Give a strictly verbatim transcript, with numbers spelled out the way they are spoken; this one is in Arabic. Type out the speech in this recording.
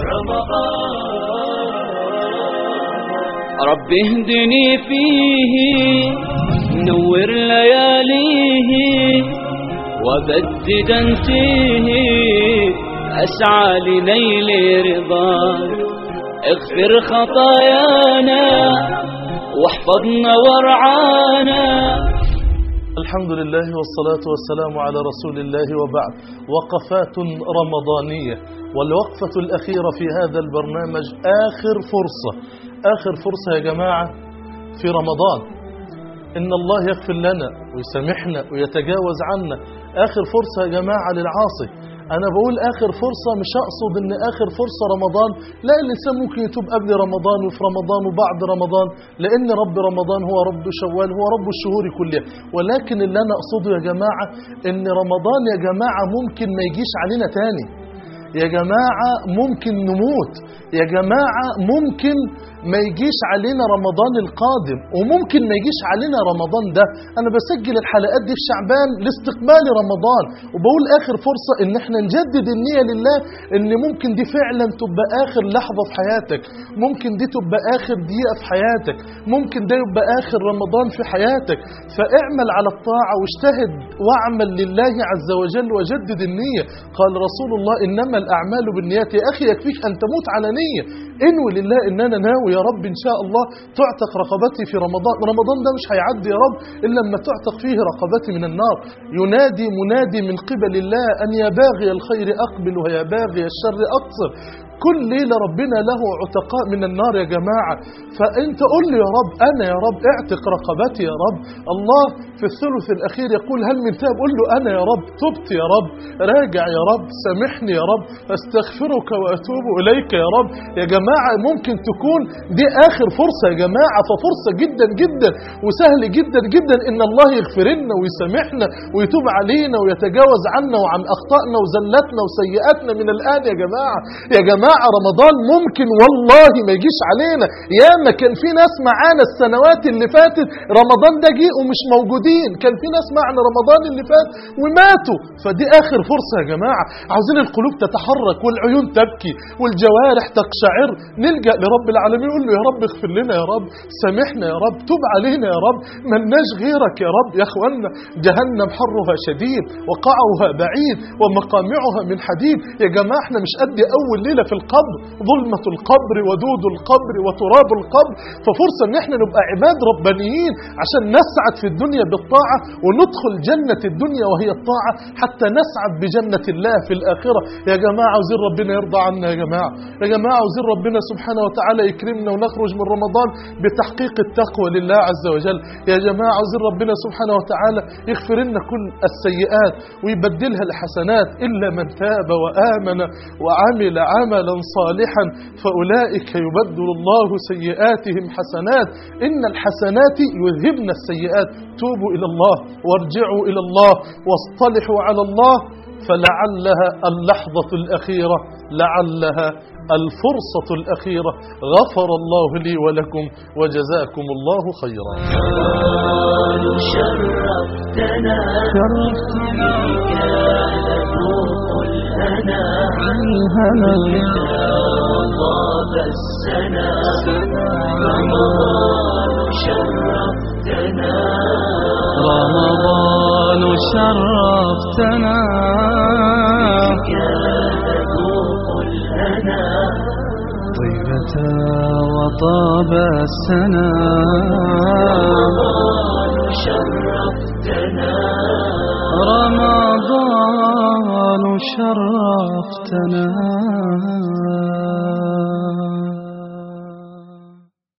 رب اهدني فيه نور لياليه وبددا فيه أسعى لنيل رضاك اغفر خطايانا واحفظنا وارعانا. الحمد لله والصلاة والسلام على رسول الله، وبعد. وقفات رمضانية، والوقفة الأخيرة في هذا البرنامج آخر فرصة آخر فرصة يا جماعة في رمضان، إن الله يغفر لنا ويسامحنا ويتجاوز عنا. آخر فرصة يا جماعة للعاصي. أنا بقول آخر فرصة، مش أقصد إن آخر فرصة رمضان، لا، الإنسان ممكن يتوب قبل رمضان وفي رمضان وبعد رمضان، لأن رب رمضان هو رب شوال، هو رب الشهور كلها. ولكن اللي أنا أقصده يا جماعة إن رمضان يا جماعة ممكن ما يجيش علينا تاني. يا جماعة ممكن نموت. يا جماعة ممكن ما يجيش علينا رمضان القادم، وممكن ما يجيش علينا رمضان ده. أنا بسجل الحلقات دي في شعبان لاستقبال رمضان، وبقول آخر فرصة إن احنا نجدد النية لله، إن ممكن دي فعلا تبقى آخر لحظة في حياتك، ممكن دي تبقى آخر دقيقة في حياتك، ممكن ده يبقى آخر رمضان في حياتك. فاعمل على الطاعة واجتهد واعمل لله عز وجل وجدد النية. قال رسول الله إنما الأعمال بالنيات. يا أخي يكفيك أن تموت على نية، انوي لله إن أنا ناوي يا رب إن شاء الله تعتق رقبتي في رمضان. رمضان ده مش هيعدي يا رب إلا لما تعتق فيه رقبتي من النار. ينادي منادي من قبل الله أن يا باغي الخير أقبل ويا باغي الشر أقصر. كل ليلة ربنا له عتقاء من النار يا جماعة. فأنت قل لي يا رب، أنا يا رب اعتق رقبتي يا رب. الله في الثلث الأخير يقول هل من تاب؟ قل له أنا يا رب تبت يا رب، راجع يا رب، سامحني يا رب، استغفرك وأتوب إليك يا رب. يا جماعة ممكن تكون دي آخر فرصة يا جماعة، ففرصة جدا جدا وسهل جدا جدا إن الله يغفر لنا ويسامحنا ويتوب علينا ويتجاوز عنا وعن أخطائنا وزلاتنا وسيئاتنا من الآن يا جماعة. يا جماعة رمضان ممكن والله ما يجيش علينا. ياما كان في ناس معانا السنوات اللي فاتت رمضان ده جه ومش موجودين، كان في ناس معنا رمضان اللي فات وماتوا. فدي آخر فرصة يا جماعة. عاوزين القلوب تتحرك والعيون تبكي والجوارح تقشعر، نلجأ لرب العالمين نقول له يا رب اغفر لنا يا رب، سامحنا يا رب، توب علينا يا رب، ملناش غيرك يا رب. يا اخوانا جهنم حرها شديد وقعها بعيد ومقامعها من حديد. يا جماعة احنا مش قد أول ليلة في القبر، ظلمة القبر ودود القبر وتراب القبر. ففرصة ان احنا نبقى عباد ربانيين عشان نسعد في الدنيا بالطاعة وندخل جنة الدنيا وهي الطاعة، حتى نسعد بجنة الله في الآخرة. يا جماعة عاوزين ربنا يرضى عنا يا جماعة. يا جماعة عاوزين ربنا سبحانه وتعالى يكرمنا ونخرج من رمضان بتحقيق التقوى لله عز وجل. يا جماعة عاوزين ربنا سبحانه وتعالى يغفر لنا كل السيئات ويبدلها لحسنات، إلا من تاب وآمن وعمل عملا صالحا فأولئك يبدل الله سيئاتهم حسنات. إن الحسنات يذهبن السيئات. توبوا إلى الله وارجعوا إلى الله واصطلحوا على الله، فلعلها اللحظة الأخيرة، لعلها الفرصة الأخيرة. غفر الله لي ولكم وجزاكم الله خيرا. شرفتنا شرفتنا طاب السنا رمضان شرفتنا رمضان شرفتنا طيبة وطاب السنا رمضان شرفتنا رمضان شرفتنا.